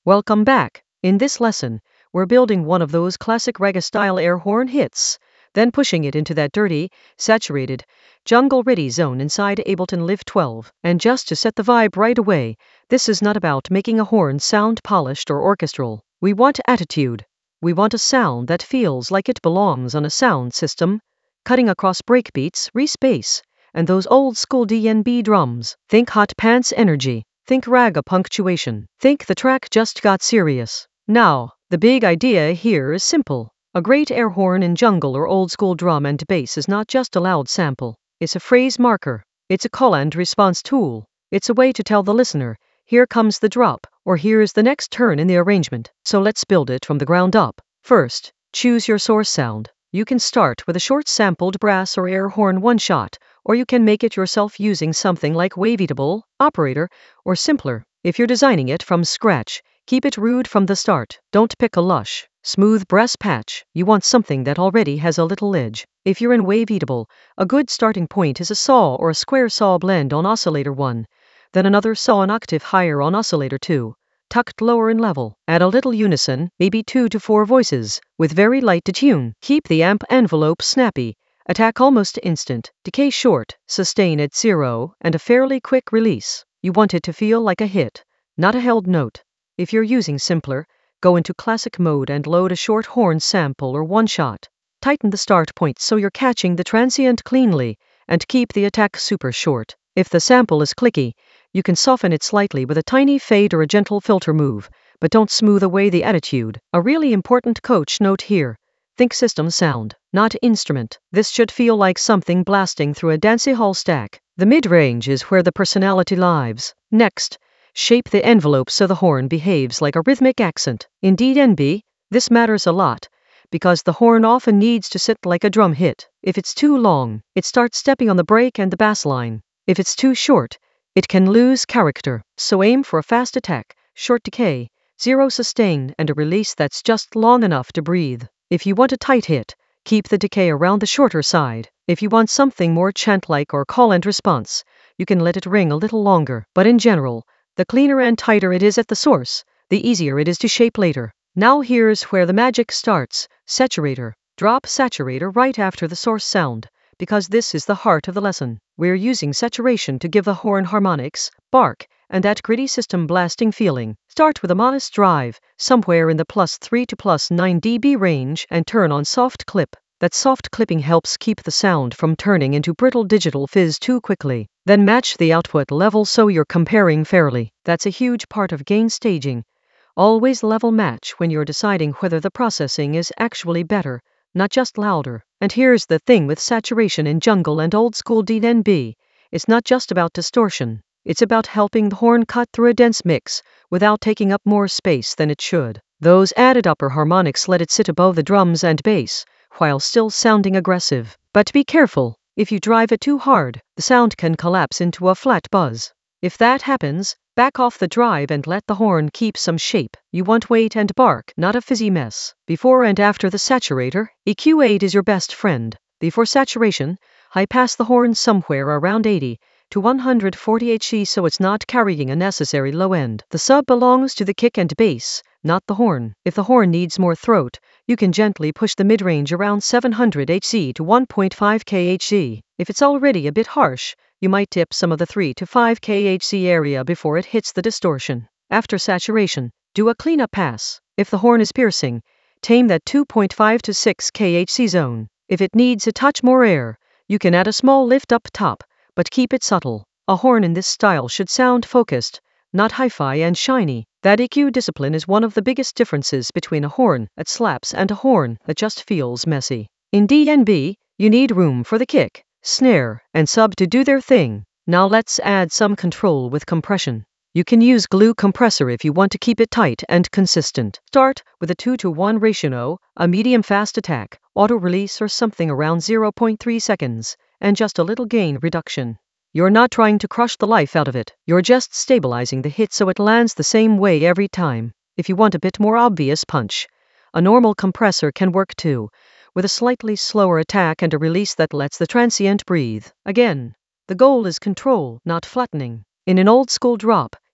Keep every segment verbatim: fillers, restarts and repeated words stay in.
Welcome back. In this lesson, we're building one of those classic reggae-style air horn hits, then pushing it into that dirty, saturated, jungle-ready zone inside Ableton Live twelve. And just to set the vibe right away, this is not about making a horn sound polished or orchestral. We want attitude. We want a sound that feels like it belongs on a sound system, cutting across breakbeats, re-space, and those old-school D N B drums. Think hot pants energy. Think ragga punctuation. Think the track just got serious. Now, the big idea here is simple. A great air horn in jungle or old school drum and bass is not just a loud sample. It's a phrase marker. It's a call and response tool. It's a way to tell the listener, here comes the drop, or here's the next turn in the arrangement. So let's build it from the ground up. First, choose your source sound. You can start with a short sampled brass or air horn one shot, or you can make it yourself using something like Waveatable, Operator, or simpler. If you're designing it from scratch, keep it rude from the start. Don't pick a lush, smooth brass patch. You want something that already has a little edge. If you're in Waveatable, a good starting point is a saw or a square saw blend on oscillator one, then another saw an octave higher on oscillator two, tucked lower in level. Add a little unison, maybe two to four voices, with very light detune. Keep the amp envelope snappy, attack almost instant, decay short, sustain at zero, and a fairly quick release. You want it to feel like a hit, not a held note. If you're using simpler, go into classic mode and load a short horn sample or one shot. Tighten the start point so you're catching the transient cleanly, and keep the attack super short. If the sample is clicky, you can soften it slightly with a tiny fade or a gentle filter move, but don't smooth away the attitude. A really important coach note here. Think system sound, not instrument. This should feel like something blasting through a dancehall stack. The mid-range is where the personality lives. Next, shape the envelope so the horn behaves like a rhythmic accent. In D N B, this matters a lot, because the horn often needs to sit like a drum hit. If it's too long, it starts stepping on the break and the bass line. If it's too short, it can lose character. So aim for a fast attack, short decay, zero sustain, and a release that's just long enough to breathe. If you want a tight hit, keep the decay around the shorter side. If you want something more chant-like or call and response, you can let it ring a little longer. But in general, the cleaner and tighter it is at the source, the easier it is to shape later. Now here's where the magic starts. Saturator. Drop saturator right after the source sound, because this is the heart of the lesson. We're using saturation to give the horn harmonics, bark, and that gritty system blasting feeling. Start with a modest drive, somewhere in the plus three to plus nine decibel range, and turn on soft clip. That soft clipping helps keep the sound from turning into brittle digital fizz too quickly. Then match the output level so you're comparing fairly. That's a huge part of gain staging. Always level match when you're deciding whether the processing is actually better, not just louder. And here's the thing with saturation in jungle and old school D N B. It's not just about distortion. It's about helping the horn cut through a dense mix without taking up more space than it should. Those added upper harmonics let it sit above the drums and bass, while still sounding aggressive. But be careful. If you drive it too hard, the sound can collapse into a flat buzz. If that happens, back off the drive and let the horn keep some shape. You want weight and bark, not a fizzy mess. Before and after the saturator, E Q eight is your best friend. Before saturation, high pass the horn somewhere around eighty to one hundred forty hertz so it's not carrying a necessary low end. The sub belongs to the kick and bass, not the horn. If the horn needs more throat, you can gently push the mid-range around seven hundred hertz to one point five kilohertz. If it's already a bit harsh, you might tip some of the three to five kilohertz area before it hits the distortion. After saturation, do a cleanup pass. If the horn is piercing, tame that two point five to six kilohertz zone. If it needs a touch more air, you can add a small lift up top, but keep it subtle. A horn in this style should sound focused, not hi-fi and shiny. That E Q discipline is one of the biggest differences between a horn that slaps and a horn that just feels messy. In D N B, you need room for the kick, snare, and sub to do their thing. Now let's add some control with compression. You can use glue compressor if you want to keep it tight and consistent. Start with a two to one ratio, a medium fast attack, auto release or something around zero point three seconds, and just a little gain reduction. You're not trying to crush the life out of it. You're just stabilizing the hit so it lands the same way every time. If you want a bit more obvious punch, a normal compressor can work too, with a slightly slower attack and a release that lets the transient breathe. Again, the goal is control, not flattening. In an old school drop,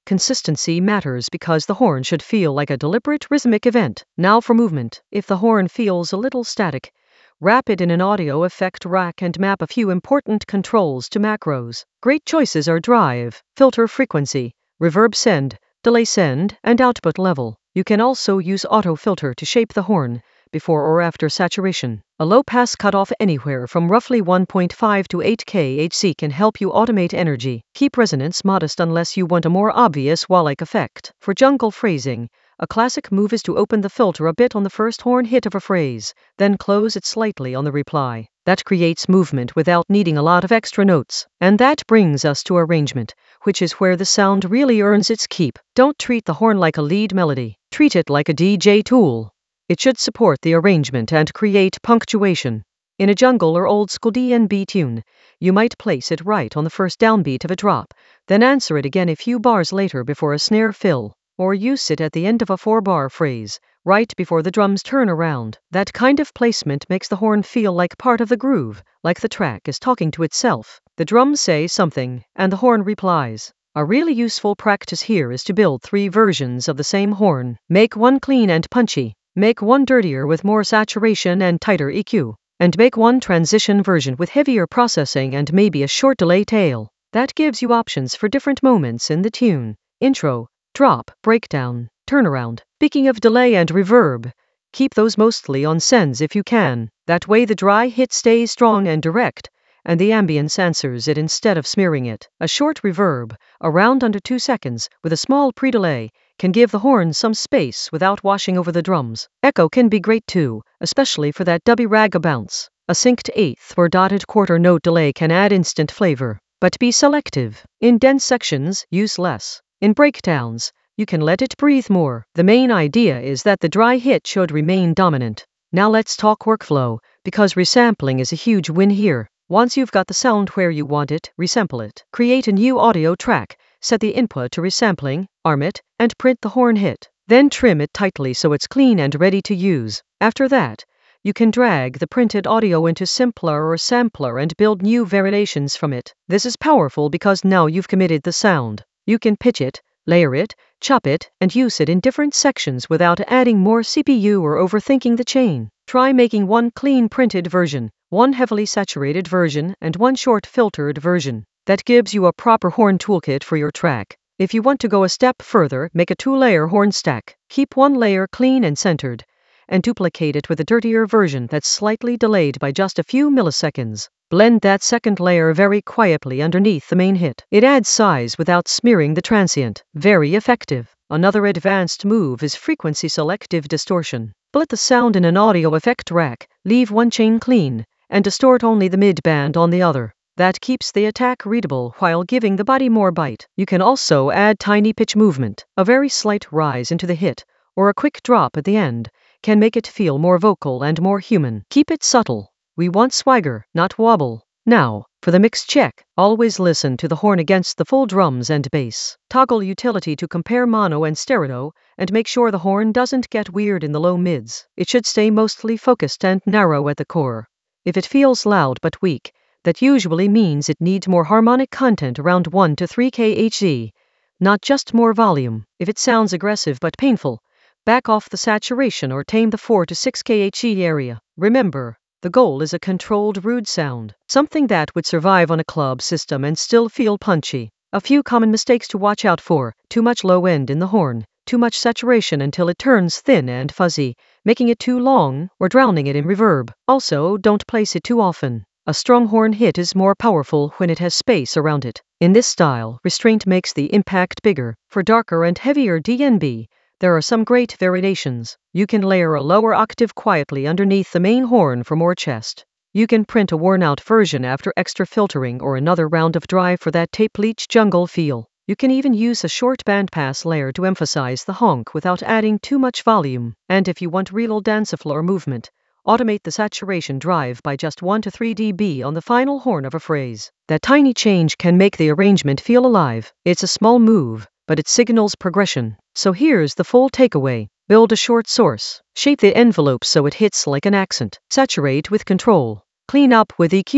Consistency matters because the horn should feel like a deliberate rhythmic event. Now for movement. If the horn feels a little static, wrap it in an audio effect rack and map a few important controls to macros. Great choices are drive, filter frequency, reverb send, delay send, and output level. You can also use auto filter to shape the horn before or after saturation. A low pass cutoff anywhere from roughly one point five to eight kilohertz can help you automate energy. Keep resonance modest unless you want a more obvious wah-like effect. For jungle phrasing, a classic move is to open the filter a bit on the first horn hit of a phrase, then close it slightly on the reply. That creates movement without needing a lot of extra notes. And that brings us to arrangement, which is where the sound really earns its keep. Don't treat the horn like a lead melody. Treat it like a D J tool. It should support the arrangement and create punctuation. In a jungle or old-school D N B tune, you might place it right on the first downbeat of a drop, then answer it again a few bars later before a snare fill, or use it at the end of a four-bar phrase, right before the drums turn around. That kind of placement makes the horn feel like part of the groove, like the track is talking to itself. The drums say something, and the horn replies. A really useful practice here is to build three versions of the same horn. Make one clean and punchy. Make one dirtier with more saturation and tighter E Q, and make one transition version with heavier processing and maybe a short delay tail. That gives you options for different moments in the tune. Intro, drop, breakdown, turnaround. Speaking of delay and reverb, keep those mostly on sends if you can. That way the dry hit stays strong and direct, and the ambience answers it instead of smearing it. A short reverb, around under two seconds, with a small pre-delay, can give the horn some space without washing over the drums. Echo can be great too, especially for that dubby ragga bounce. A synced eighth or dotted quarter note delay can add instant flavor. But be selective. In dense sections, use less. In breakdowns, you can let it breathe more. The main idea is that the dry hit should remain dominant. Now let's talk workflow, because resampling is a huge win here. Once you've got the sound where you want it, resample it. Create a new audio track. Set the input to resampling, arm it, and print the horn hit. Then trim it tightly so it's clean and ready to use. After that, you can drag the printed audio into Simpler or Sampler and build new variations from it. This is powerful because now you've committed the sound. You can pitch it, layer it, chop it, and use it in different sections without adding more C P U or overthinking the chain. Try making one clean printed version, one heavily saturated version, and one short filtered version. That gives you a proper horn toolkit for your track. If you want to go a step further, make a two-layer horn stack. Keep one layer clean and centered, and duplicate it with a dirtier version that's slightly delayed by just a few milliseconds. Blend that second layer very quietly underneath the main hit. It adds size without smearing the transient. Very effective. Another advanced move is frequency selective distortion. Split the sound in an audio effect rack, leave one chain clean, and distort only the mid-band on the other. That keeps the attack readable while giving the body more bite. You can also add tiny pitch movement. A very slight rise into the hit, or a quick drop at the end, can make it feel more vocal and more human. Keep it subtle. We want swagger, not wobble. Now, for the mix check, always listen to the horn against the full drums and bass. Toggle utility to compare mono and stereo, and make sure the horn doesn't get weird in the low mids. It should stay mostly focused and narrow at the core. If it feels loud but weak, that usually means it needs more harmonic content around one to three kilohertz, not just more volume. If it sounds aggressive but painful, back off the saturation or tame the four to six kilohertz area. Remember, the goal is a controlled rude sound, something that would survive on a club system and still feel punchy. A few common mistakes to watch out for: too much low end in the horn, too much saturation until it turns thin and fuzzy, making it too long, or drowning it in reverb. Also, don't place it too often. A strong horn hit is more powerful when it has space around it. In this style, restraint makes the impact bigger. For darker and heavier D N B, there are some great variations. You can layer a lower octave quietly underneath the main horn for more chest. You can print a worn-out version after extra filtering or another round of dry for that tape leach jungle feel. You can even use a short bandpass layer to emphasize the honk without adding too much volume. And if you want real dancefloor movement, automate the saturation drive by just one to three decibels on the final horn of a phrase. That tiny change can make the arrangement feel alive. It's a small move, but it signals progression. So here's the full takeaway. Build a short source. Shape the envelope so it hits like an accent. Saturate with control. Clean up with E Q.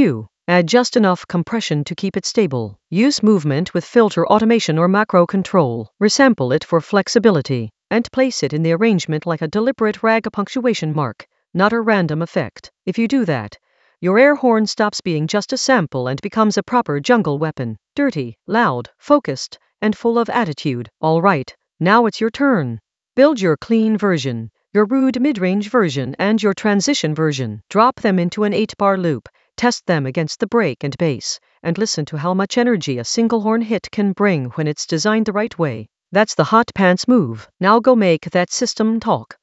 Add just enough compression to keep it stable. Use movement with filter automation or macro control. Resample it for flexibility. And place it in the arrangement like a deliberate rag punctuation mark, not a random effect. If you do that, your air horn stops being just a sample and becomes a proper jungle weapon. Dirty, loud, focused, and full of attitude. All right, now it's your turn. Build your clean version, your rude mid-range version, and your transition version. Drop them into an eight-bar loop, test them against the break and bass, and listen to how much energy a single horn hit can bring when it's designed the right way. That's the hot pants move. Now go make that system talk.